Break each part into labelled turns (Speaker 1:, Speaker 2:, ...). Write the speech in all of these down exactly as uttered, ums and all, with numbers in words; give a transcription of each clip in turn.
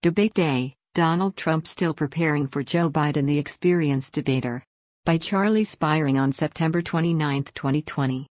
Speaker 1: Debate Day, Donald Trump still preparing for Joe Biden, the experienced debater. By Charlie Spiring on September twenty-ninth, twenty twenty.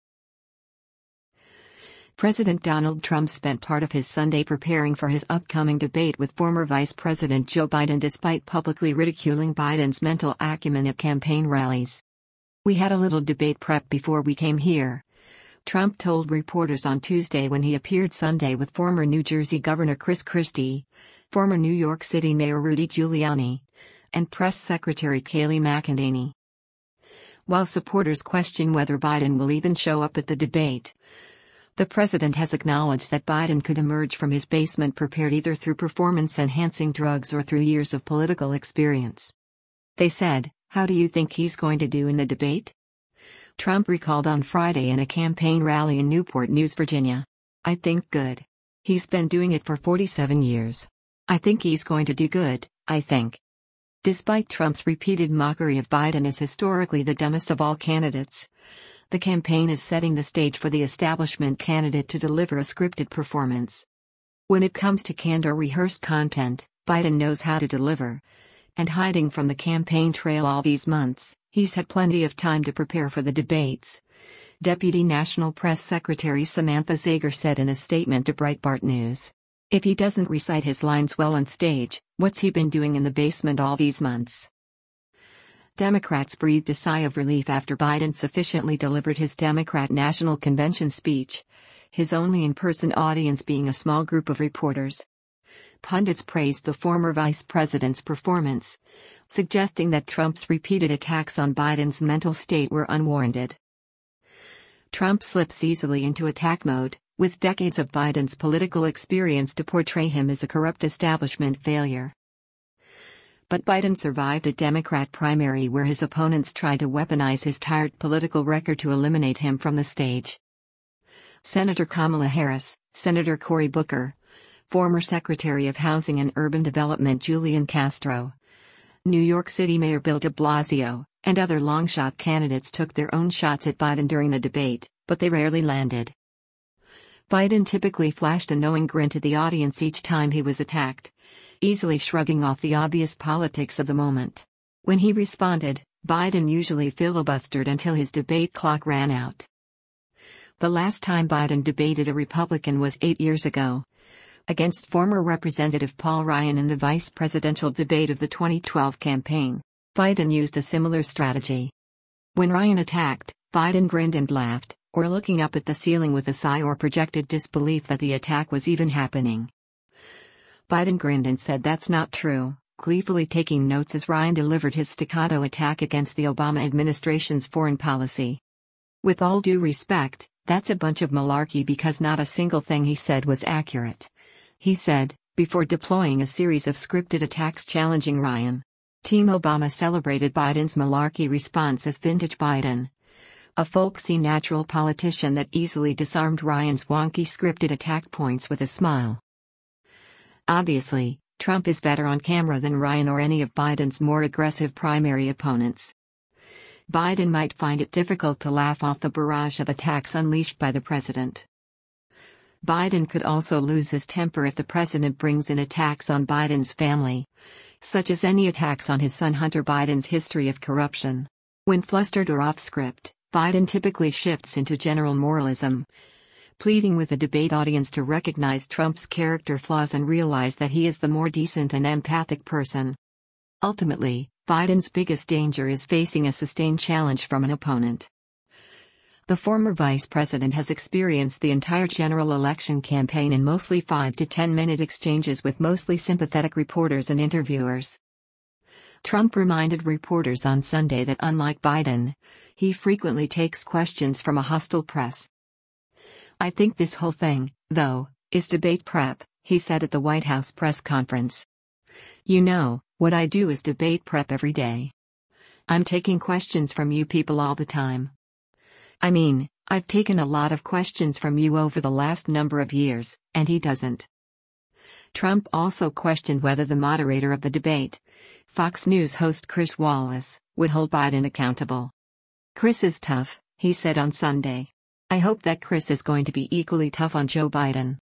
Speaker 1: President Donald Trump spent part of his Sunday preparing for his upcoming debate with former Vice President Joe Biden, despite publicly ridiculing Biden's mental acumen at campaign rallies. "We had a little debate prep before we came here," Trump told reporters on Tuesday when he appeared Sunday with former New Jersey Governor Chris Christie, former New York City Mayor Rudy Giuliani, and Press Secretary Kayleigh McEnany. While supporters question whether Biden will even show up at the debate, the president has acknowledged that Biden could emerge from his basement prepared either through performance-enhancing drugs or through years of political experience. They said, "How do you think he's going to do in the debate?" Trump recalled on Friday in a campaign rally in Newport News, Virginia. "I think good. He's been doing it for forty-seven years. I think he's going to do good, I think." Despite Trump's repeated mockery of Biden as historically the dumbest of all candidates, the campaign is setting the stage for the establishment candidate to deliver a scripted performance. When it comes to canned or rehearsed content, Biden knows how to deliver. And hiding from the campaign trail all these months, he's had plenty of time to prepare for the debates. Deputy National Press Secretary Samantha Zager said in a statement to Breitbart News. "If he doesn't recite his lines well on stage, what's he been doing in the basement all these months?" Democrats breathed a sigh of relief after Biden sufficiently delivered his Democrat National Convention speech, his only in-person audience being a small group of reporters. Pundits praised the former vice president's performance, suggesting that Trump's repeated attacks on Biden's mental state were unwarranted. Trump slips easily into attack mode, with decades of Biden's political experience to portray him as a corrupt establishment failure. But Biden survived a Democrat primary where his opponents tried to weaponize his tired political record to eliminate him from the stage. Senator Kamala Harris, Senator Cory Booker, former Secretary of Housing and Urban Development Julian Castro, New York City Mayor Bill de Blasio, and other long-shot candidates took their own shots at Biden during the debate, but they rarely landed. Biden typically flashed a knowing grin to the audience each time he was attacked, easily shrugging off the obvious politics of the moment. When he responded, Biden usually filibustered until his debate clock ran out. The last time Biden debated a Republican was eight years ago, against former Representative Paul Ryan in the vice presidential debate of the twenty twelve campaign. Biden used a similar strategy. When Ryan attacked, Biden grinned and laughed, or looking up at the ceiling with a sigh or projected disbelief that the attack was even happening. Biden grinned and said that's not true, gleefully taking notes as Ryan delivered his staccato attack against the Obama administration's foreign policy. "With all due respect, that's a bunch of malarkey because not a single thing he said was accurate," he said, before deploying a series of scripted attacks challenging Ryan. Team Obama celebrated Biden's malarkey response as vintage Biden, a folksy natural politician that easily disarmed Ryan's wonky scripted attack points with a smile. Obviously, Trump is better on camera than Ryan or any of Biden's more aggressive primary opponents. Biden might find it difficult to laugh off the barrage of attacks unleashed by the president. Biden could also lose his temper if the president brings in attacks on Biden's family, such as any attacks on his son Hunter Biden's history of corruption. When flustered or off script, Biden typically shifts into general moralism, pleading with the debate audience to recognize Trump's character flaws and realize that he is the more decent and empathic person. Ultimately, Biden's biggest danger is facing a sustained challenge from an opponent. The former vice president has experienced the entire general election campaign in mostly five to ten minute exchanges with mostly sympathetic reporters and interviewers. Trump reminded reporters on Sunday that unlike Biden, he frequently takes questions from a hostile press. "I think this whole thing, though, is debate prep," he said at the White House press conference. "You know, what I do is debate prep every day. I'm taking questions from you people all the time. I mean, I've taken a lot of questions from you over the last number of years, and he doesn't." Trump also questioned whether the moderator of the debate, Fox News host Chris Wallace, would hold Biden accountable. "Chris is tough," he said on Sunday. "I hope that Chris is going to be equally tough on Joe Biden."